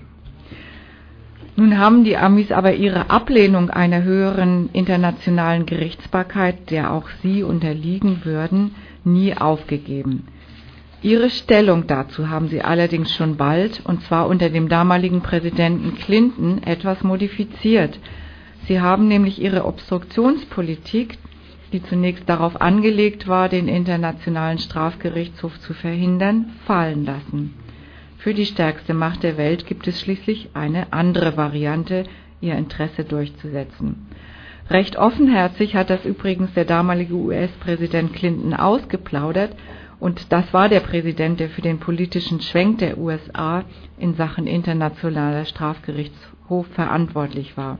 Nun haben die Amis aber ihre Ablehnung einer höheren internationalen Gerichtsbarkeit, der auch sie unterliegen würden, nie aufgegeben. Ihre Stellung dazu haben sie allerdings schon bald, und zwar unter dem damaligen Präsidenten Clinton, etwas modifiziert. Sie haben nämlich ihre Obstruktionspolitik, die zunächst darauf angelegt war, den Internationalen Strafgerichtshof zu verhindern, fallen lassen. Für die stärkste Macht der Welt gibt es schließlich eine andere Variante, ihr Interesse durchzusetzen. Recht offenherzig hat das übrigens der damalige U S-Präsident Clinton ausgeplaudert, und das war der Präsident, der für den politischen Schwenk der U S A in Sachen Internationaler Strafgerichtshof verantwortlich war.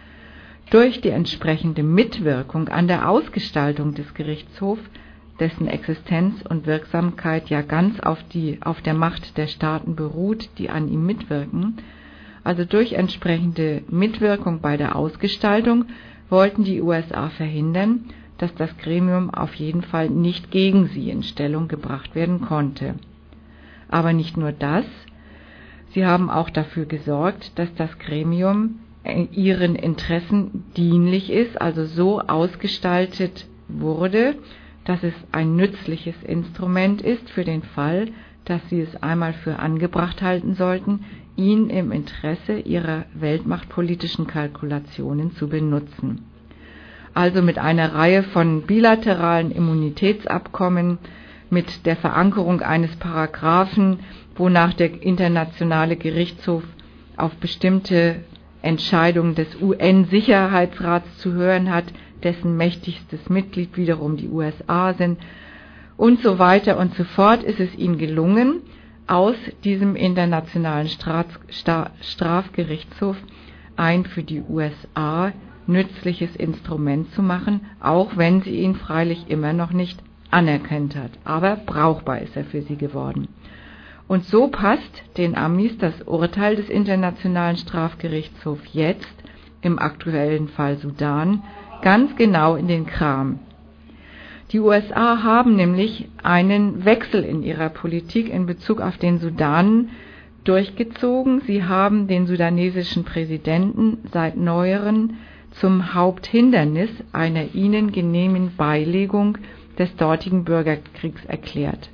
Durch die entsprechende Mitwirkung an der Ausgestaltung des Gerichtshofs, dessen Existenz und Wirksamkeit ja ganz auf, die, auf der Macht der Staaten beruht, die an ihm mitwirken, also durch entsprechende Mitwirkung bei der Ausgestaltung, wollten die U S A verhindern, dass das Gremium auf jeden Fall nicht gegen sie in Stellung gebracht werden konnte. Aber nicht nur das, sie haben auch dafür gesorgt, dass das Gremium ihren Interessen dienlich ist, also so ausgestaltet wurde, dass es ein nützliches Instrument ist für den Fall, dass sie es einmal für angebracht halten sollten, ihn im Interesse ihrer weltmachtpolitischen Kalkulationen zu benutzen. Also mit einer Reihe von bilateralen Immunitätsabkommen, mit der Verankerung eines Paragraphen, wonach der Internationale Gerichtshof auf bestimmte Entscheidungen des U N-Sicherheitsrats zu hören hat, dessen mächtigstes Mitglied wiederum die U S A sind, und so weiter und so fort, ist es ihnen gelungen, aus diesem Internationalen Strafgerichtshof ein für die U S A nützliches Instrument zu machen, auch wenn sie ihn freilich immer noch nicht anerkannt hat. Aber brauchbar ist er für sie geworden. Und so passt den Amis das Urteil des Internationalen Strafgerichtshofs jetzt, im aktuellen Fall Sudan, ganz genau in den Kram. Die U S A haben nämlich einen Wechsel in ihrer Politik in Bezug auf den Sudan durchgezogen. Sie haben den sudanesischen Präsidenten seit neueren zum Haupthindernis einer ihnen genehmen Beilegung des dortigen Bürgerkriegs erklärt.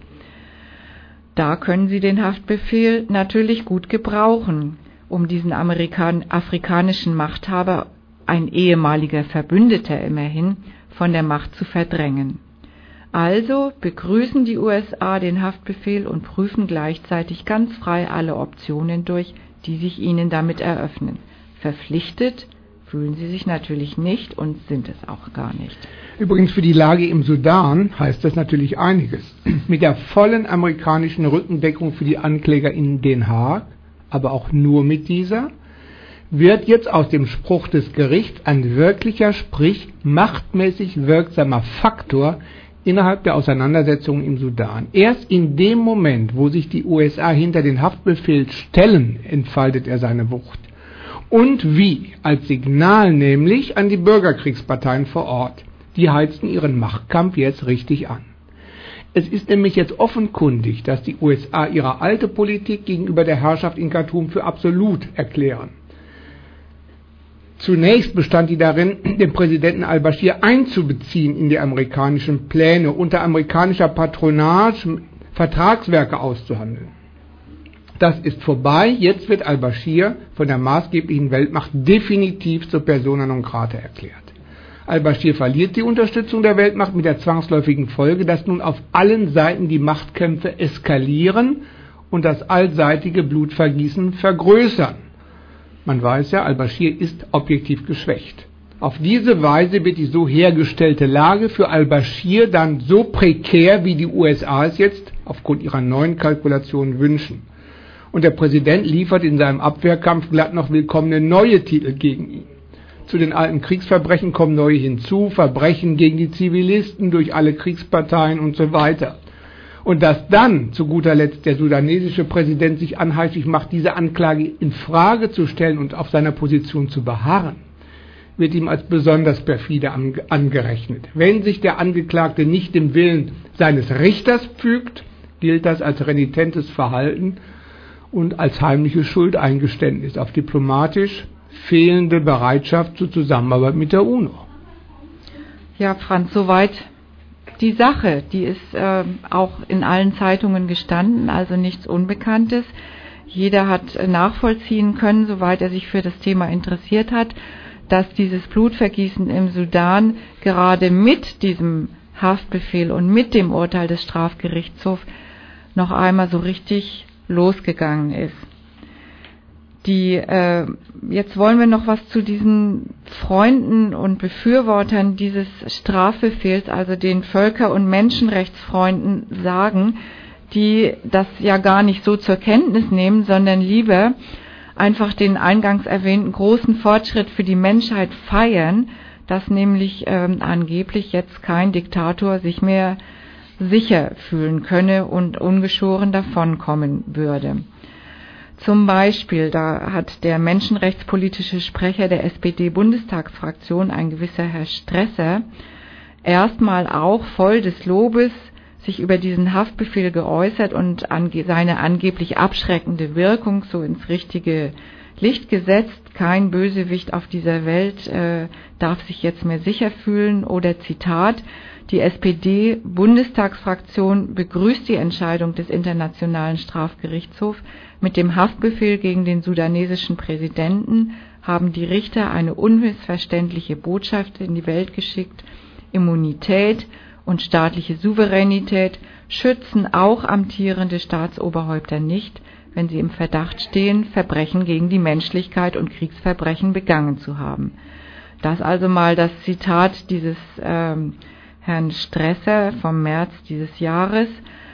Da können sie den Haftbefehl natürlich gut gebrauchen, um diesen Amerikan- afrikanischen Machthaber, ein ehemaliger Verbündeter immerhin, von der Macht zu verdrängen. Also begrüßen die U S A den Haftbefehl und prüfen gleichzeitig ganz frei alle Optionen durch, die sich ihnen damit eröffnen. Verpflichtet fühlen sie sich natürlich nicht und sind es auch gar nicht. Übrigens für die Lage im Sudan heißt das natürlich einiges. Mit der vollen amerikanischen Rückendeckung für die Ankläger in Den Haag, aber auch nur mit dieser, wird jetzt aus dem Spruch des Gerichts ein wirklicher, sprich machtmäßig wirksamer Faktor innerhalb der Auseinandersetzungen im Sudan. Erst in dem Moment, wo sich die U S A hinter den Haftbefehl stellen, entfaltet er seine Wucht. Und wie? Als Signal nämlich an die Bürgerkriegsparteien vor Ort. Die heizen ihren Machtkampf jetzt richtig an. Es ist nämlich jetzt offenkundig, dass die U S A ihre alte Politik gegenüber der Herrschaft in Khartoum für absolut erklären. Zunächst bestand die darin, den Präsidenten al-Bashir einzubeziehen in die amerikanischen Pläne, unter amerikanischer Patronage Vertragswerke auszuhandeln. Das ist vorbei, jetzt wird al-Bashir von der maßgeblichen Weltmacht definitiv zur persona non grata erklärt. Al-Bashir verliert die Unterstützung der Weltmacht mit der zwangsläufigen Folge, dass nun auf allen Seiten die Machtkämpfe eskalieren und das allseitige Blutvergießen vergrößern. Man weiß ja, al-Bashir ist objektiv geschwächt. Auf diese Weise wird die so hergestellte Lage für al-Bashir dann so prekär, wie die U S A es jetzt aufgrund ihrer neuen Kalkulationen wünschen. Und der Präsident liefert in seinem Abwehrkampf glatt noch willkommene neue Titel gegen ihn. Zu den alten Kriegsverbrechen kommen neue hinzu, Verbrechen gegen die Zivilisten durch alle Kriegsparteien und so weiter. Und dass dann zu guter Letzt der sudanesische Präsident sich anheischig macht, diese Anklage in Frage zu stellen und auf seiner Position zu beharren, wird ihm als besonders perfide angerechnet. Wenn sich der Angeklagte nicht dem Willen seines Richters fügt, gilt das als renitentes Verhalten und als heimliches Schuldeingeständnis auf diplomatisch fehlende Bereitschaft zur Zusammenarbeit mit der UNO. Ja, Franz, soweit die Sache. Die ist äh, auch in allen Zeitungen gestanden, also nichts Unbekanntes. Jeder hat äh, nachvollziehen können, soweit er sich für das Thema interessiert hat, dass dieses Blutvergießen im Sudan gerade mit diesem Haftbefehl und mit dem Urteil des Strafgerichtshofs noch einmal so richtig losgegangen ist. Die, äh, jetzt wollen wir noch was zu diesen Freunden und Befürwortern dieses Strafbefehls, also den Völker- und Menschenrechtsfreunden sagen, die das ja gar nicht so zur Kenntnis nehmen, sondern lieber einfach den eingangs erwähnten großen Fortschritt für die Menschheit feiern, dass nämlich ähm, angeblich jetzt kein Diktator sich mehr sicher fühlen könne und ungeschoren davonkommen würde. Zum Beispiel, da hat der menschenrechtspolitische Sprecher der S P D-Bundestagsfraktion, ein gewisser Herr Stresser, erstmal auch voll des Lobes sich über diesen Haftbefehl geäußert und ange- seine angeblich abschreckende Wirkung so ins richtige Licht gesetzt. Kein Bösewicht auf dieser Welt äh, darf sich jetzt mehr sicher fühlen. Oder Zitat, die S P D-Bundestagsfraktion begrüßt die Entscheidung des Internationalen Strafgerichtshofs. Mit dem Haftbefehl gegen den sudanesischen Präsidenten haben die Richter eine unmissverständliche Botschaft in die Welt geschickt. Immunität und staatliche Souveränität schützen auch amtierende Staatsoberhäupter nicht, wenn sie im Verdacht stehen, Verbrechen gegen die Menschlichkeit und Kriegsverbrechen begangen zu haben. Das also mal das Zitat dieses ähm, Herrn Stresser vom März dieses Jahres.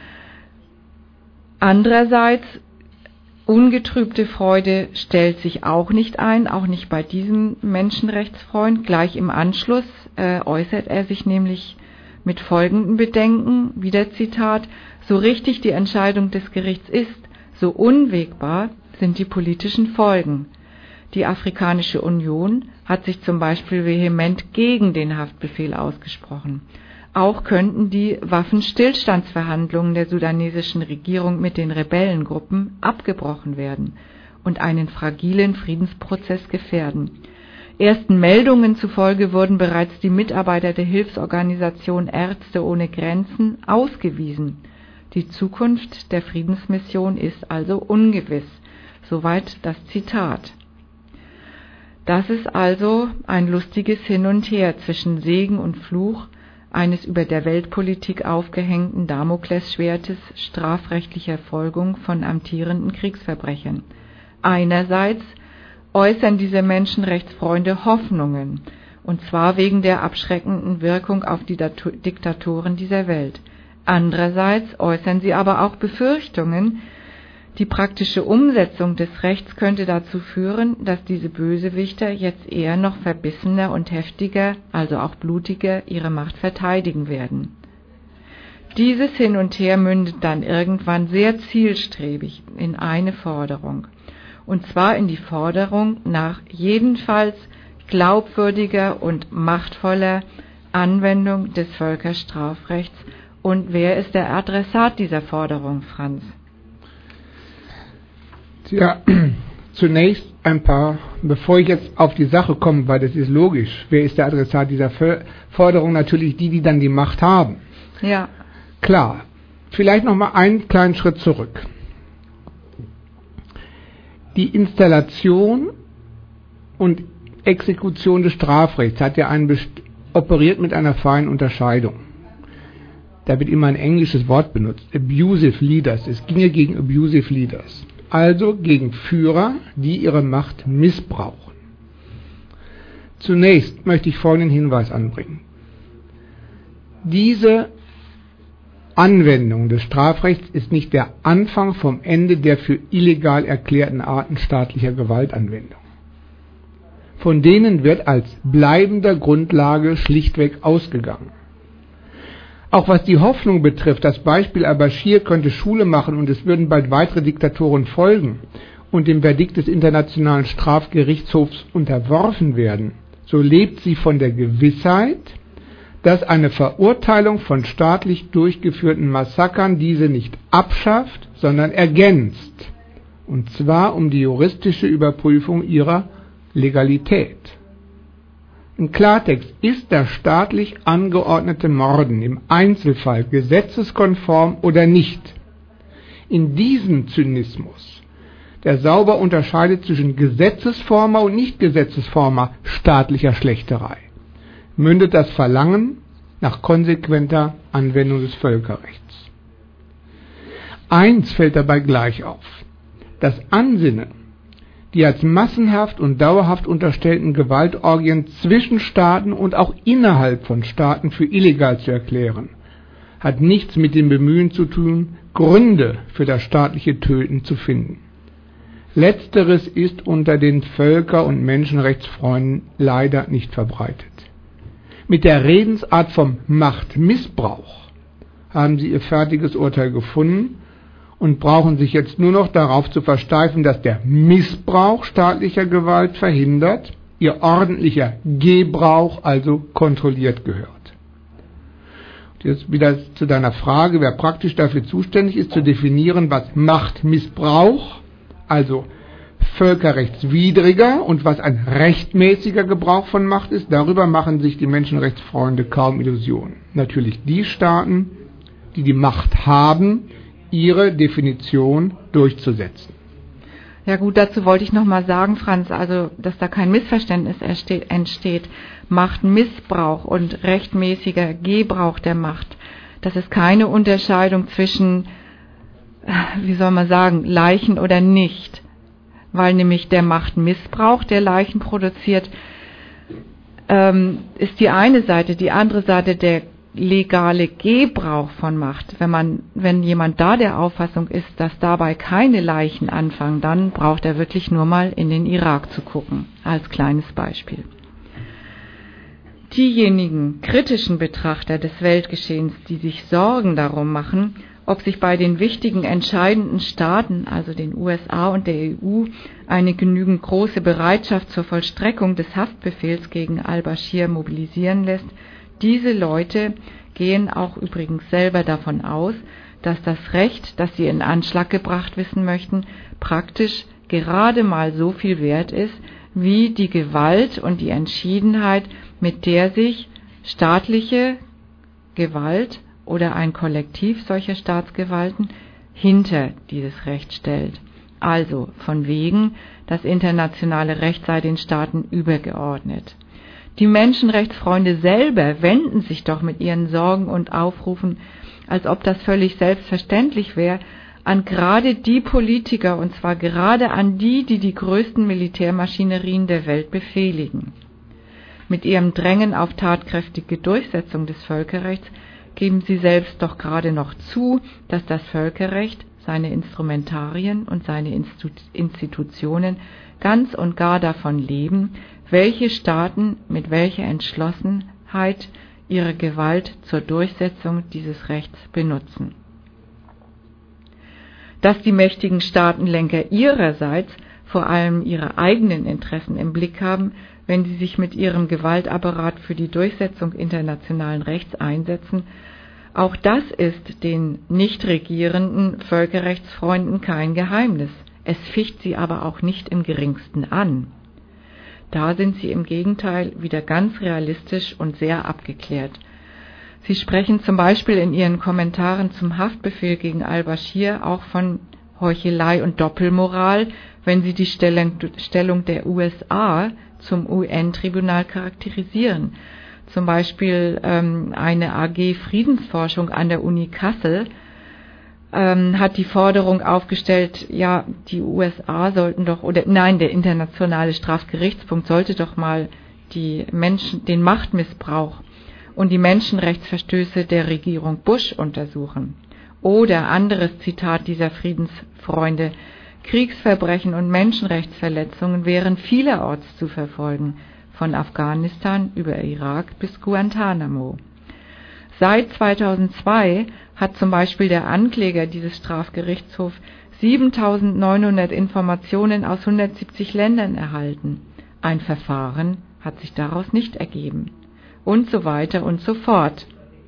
Andererseits, ungetrübte Freude stellt sich auch nicht ein, auch nicht bei diesem Menschenrechtsfreund. Gleich im Anschluss äh, äußert er sich nämlich mit folgenden Bedenken, wieder Zitat, so richtig die Entscheidung des Gerichts ist, so unwägbar sind die politischen Folgen. Die Afrikanische Union hat sich zum Beispiel vehement gegen den Haftbefehl ausgesprochen. Auch könnten die Waffenstillstandsverhandlungen der sudanesischen Regierung mit den Rebellengruppen abgebrochen werden und einen fragilen Friedensprozess gefährden. Ersten Meldungen zufolge wurden bereits die Mitarbeiter der Hilfsorganisation Ärzte ohne Grenzen ausgewiesen. Die Zukunft der Friedensmission ist also ungewiss. Soweit das Zitat. Das ist also ein lustiges Hin und Her zwischen Segen und Fluch eines über der Weltpolitik aufgehängten Damoklesschwertes strafrechtlicher Folgung von amtierenden Kriegsverbrechern. Einerseits äußern diese Menschenrechtsfreunde Hoffnungen, und zwar wegen der abschreckenden Wirkung auf die Diktatoren dieser Welt. Andererseits äußern sie aber auch Befürchtungen, die praktische Umsetzung des Rechts könnte dazu führen, dass diese Bösewichter jetzt eher noch verbissener und heftiger, also auch blutiger, ihre Macht verteidigen werden. Dieses Hin und Her mündet dann irgendwann sehr zielstrebig in eine Forderung, und zwar in die Forderung nach jedenfalls glaubwürdiger und machtvoller Anwendung des Völkerstrafrechts. Und wer ist der Adressat dieser Forderung, Franz? Ja, zunächst ein paar, bevor ich jetzt auf die Sache komme, weil das ist logisch, wer ist der Adressat dieser Forderung? Natürlich die, die dann die Macht haben. Ja. Klar, vielleicht noch mal einen kleinen Schritt zurück. Die Installation und Exekution des Strafrechts hat ja einen operiert mit einer feinen Unterscheidung. Da wird immer ein englisches Wort benutzt, abusive leaders. Es ginge gegen abusive leaders, also gegen Führer, die ihre Macht missbrauchen. Zunächst möchte ich folgenden Hinweis anbringen. Diese Anwendung des Strafrechts ist nicht der Anfang vom Ende der für illegal erklärten Arten staatlicher Gewaltanwendung. Von denen wird als bleibender Grundlage schlichtweg ausgegangen. Auch was die Hoffnung betrifft, das Beispiel al-Bashir könnte Schule machen und es würden bald weitere Diktatoren folgen und dem Verdikt des Internationalen Strafgerichtshofs unterworfen werden, so lebt sie von der Gewissheit, dass eine Verurteilung von staatlich durchgeführten Massakern diese nicht abschafft, sondern ergänzt, und zwar um die juristische Überprüfung ihrer Legalität. Im Klartext, ist das staatlich angeordnete Morden im Einzelfall gesetzeskonform oder nicht? In diesem Zynismus, der sauber unterscheidet zwischen gesetzesformer und nicht gesetzesformer staatlicher Schlächterei, mündet das Verlangen nach konsequenter Anwendung des Völkerrechts. Eins fällt dabei gleich auf: Das Ansinnen, die als massenhaft und dauerhaft unterstellten Gewaltorgien zwischen Staaten und auch innerhalb von Staaten für illegal zu erklären, hat nichts mit dem Bemühen zu tun, Gründe für das staatliche Töten zu finden. Letzteres ist unter den Völker- und Menschenrechtsfreunden leider nicht verbreitet. Mit der Redensart vom Machtmissbrauch haben sie ihr fertiges Urteil gefunden und brauchen sich jetzt nur noch darauf zu versteifen, dass der Missbrauch staatlicher Gewalt verhindert, ihr ordentlicher Gebrauch also kontrolliert gehört. Und jetzt wieder zu deiner Frage, wer praktisch dafür zuständig ist, zu definieren, was Machtmissbrauch, also völkerrechtswidriger, und was ein rechtmäßiger Gebrauch von Macht ist. Darüber machen sich die Menschenrechtsfreunde kaum Illusionen. Natürlich die Staaten, die die Macht haben, ihre Definition durchzusetzen. Ja gut, dazu wollte ich nochmal sagen, Franz, also dass da kein Missverständnis entsteht. Machtmissbrauch und rechtmäßiger Gebrauch der Macht, das ist keine Unterscheidung zwischen, wie soll man sagen, Leichen oder nicht. Weil nämlich der Machtmissbrauch, der Leichen produziert, ähm, ist die eine Seite, die andere Seite der legale Gebrauch von Macht. Wenn man, wenn jemand da der Auffassung ist, dass dabei keine Leichen anfangen, dann braucht er wirklich nur mal in den Irak zu gucken, als kleines Beispiel. Diejenigen kritischen Betrachter des Weltgeschehens, die sich Sorgen darum machen, ob sich bei den wichtigen entscheidenden Staaten, also den U S A und der E U, eine genügend große Bereitschaft zur Vollstreckung des Haftbefehls gegen al-Bashir mobilisieren lässt, diese Leute gehen auch übrigens selber davon aus, dass das Recht, das sie in Anschlag gebracht wissen möchten, praktisch gerade mal so viel wert ist, wie die Gewalt und die Entschiedenheit, mit der sich staatliche Gewalt oder ein Kollektiv solcher Staatsgewalten hinter dieses Recht stellt. Also von wegen, das internationale Recht sei den Staaten übergeordnet. Die Menschenrechtsfreunde selber wenden sich doch mit ihren Sorgen und Aufrufen, als ob das völlig selbstverständlich wäre, an gerade die Politiker, und zwar gerade an die, die die größten Militärmaschinerien der Welt befehligen. Mit ihrem Drängen auf tatkräftige Durchsetzung des Völkerrechts geben sie selbst doch gerade noch zu, dass das Völkerrecht, seine Instrumentarien und seine Institutionen ganz und gar davon leben, welche Staaten mit welcher Entschlossenheit ihre Gewalt zur Durchsetzung dieses Rechts benutzen. Dass die mächtigen Staatenlenker ihrerseits vor allem ihre eigenen Interessen im Blick haben, wenn sie sich mit ihrem Gewaltapparat für die Durchsetzung internationalen Rechts einsetzen, auch das ist den nicht regierenden Völkerrechtsfreunden kein Geheimnis. Es ficht sie aber auch nicht im geringsten an. Da sind sie im Gegenteil wieder ganz realistisch und sehr abgeklärt. Sie sprechen zum Beispiel in ihren Kommentaren zum Haftbefehl gegen al-Bashir auch von Heuchelei und Doppelmoral, wenn sie die Stellung der U S A zum U N-Tribunal charakterisieren. Zum Beispiel ähm, eine A G Friedensforschung an der Uni Kassel ähm, hat die Forderung aufgestellt, ja, die U S A sollten doch, oder nein, der Internationale Strafgerichtspunkt sollte doch mal die Menschen, den Machtmissbrauch und die Menschenrechtsverstöße der Regierung Bush untersuchen. Oder anderes Zitat dieser Friedensfreunde: Kriegsverbrechen und Menschenrechtsverletzungen wären vielerorts zu verfolgen, von Afghanistan über Irak bis Guantanamo. Seit zweitausendzwei hat zum Beispiel der Ankläger dieses Strafgerichtshofs siebentausendneunhundert Informationen aus hundertsiebzig Ländern erhalten. Ein Verfahren hat sich daraus nicht ergeben. Und so weiter und so fort.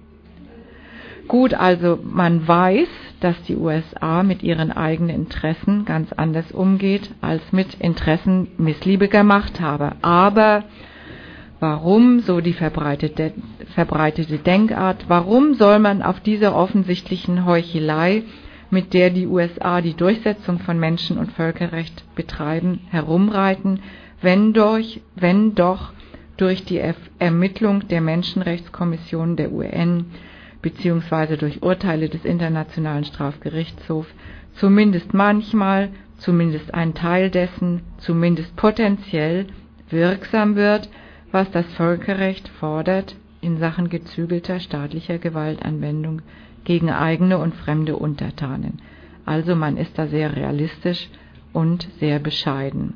Gut, also man weiß, dass die U S A mit ihren eigenen Interessen ganz anders umgeht als mit Interessen missliebiger Machthaber. Aber warum, so die verbreitete, verbreitete Denkart, warum soll man auf dieser offensichtlichen Heuchelei, mit der die U S A die Durchsetzung von Menschen- und Völkerrecht betreiben, herumreiten, wenn, durch, wenn doch durch die Ermittlung der Menschenrechtskommission der U N beziehungsweise durch Urteile des Internationalen Strafgerichtshofs zumindest manchmal, zumindest ein Teil dessen, zumindest potenziell wirksam wird, was das Völkerrecht fordert in Sachen gezügelter staatlicher Gewaltanwendung gegen eigene und fremde Untertanen. Also man ist da sehr realistisch und sehr bescheiden.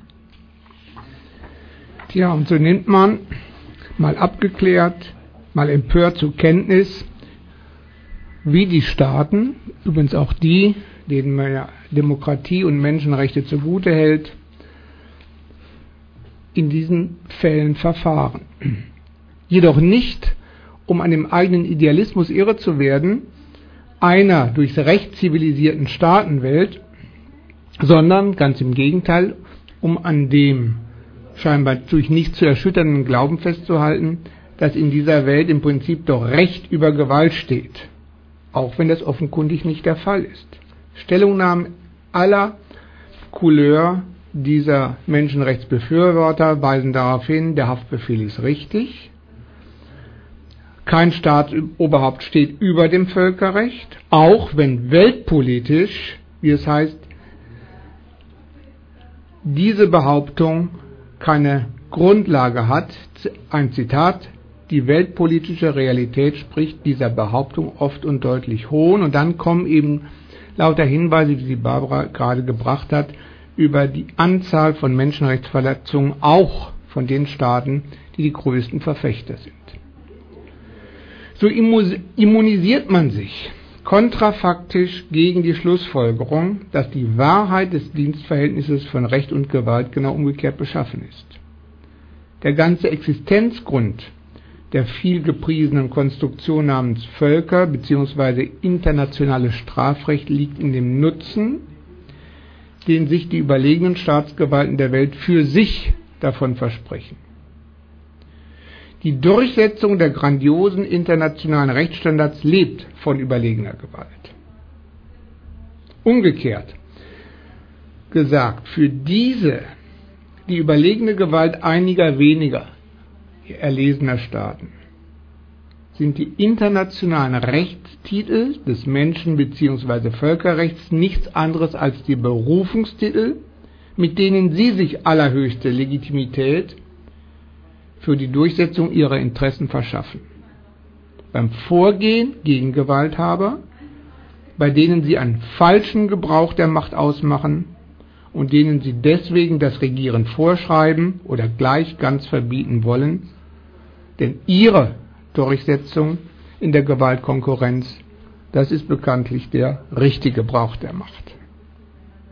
Tja, und so nimmt man mal abgeklärt, mal empört zur Kenntnis, wie die Staaten, übrigens auch die, denen man ja Demokratie und Menschenrechte zugute hält, in diesen Fällen verfahren. Jedoch nicht, um an dem eigenen Idealismus irre zu werden, einer durchs Recht zivilisierten Staatenwelt, sondern ganz im Gegenteil, um an dem scheinbar durch nicht zu erschütternden Glauben festzuhalten, dass in dieser Welt im Prinzip doch Recht über Gewalt steht, auch wenn das offenkundig nicht der Fall ist. Stellungnahmen aller Couleur dieser Menschenrechtsbefürworter weisen darauf hin, der Haftbefehl ist richtig, kein Staatsoberhaupt steht über dem Völkerrecht, auch wenn weltpolitisch, wie es heißt, diese Behauptung keine Grundlage hat. Ein Zitat: Die weltpolitische Realität spricht dieser Behauptung oft und deutlich Hohn. Und dann kommen eben lauter Hinweise, die die Barbara gerade gebracht hat, über die Anzahl von Menschenrechtsverletzungen auch von den Staaten, die die größten Verfechter sind. So immunisiert man sich kontrafaktisch gegen die Schlussfolgerung, dass die Wahrheit des Dienstverhältnisses von Recht und Gewalt genau umgekehrt beschaffen ist. Der ganze Existenzgrund der viel gepriesenen Konstruktion namens Völker bzw. internationales Strafrecht liegt in dem Nutzen, den sich die überlegenen Staatsgewalten der Welt für sich davon versprechen. Die Durchsetzung der grandiosen internationalen Rechtsstandards lebt von überlegener Gewalt. Umgekehrt gesagt, für diese, die überlegene Gewalt einiger weniger erlesener Staaten, sind die internationalen Rechtstitel des Menschen- bzw. Völkerrechts nichts anderes als die Berufungstitel, mit denen sie sich allerhöchste Legitimität für die Durchsetzung ihrer Interessen verschaffen. Beim Vorgehen gegen Gewalthaber, bei denen sie einen falschen Gebrauch der Macht ausmachen und denen sie deswegen das Regieren vorschreiben oder gleich ganz verbieten wollen, denn ihre Durchsetzung in der Gewaltkonkurrenz, das ist bekanntlich der richtige Gebrauch der Macht.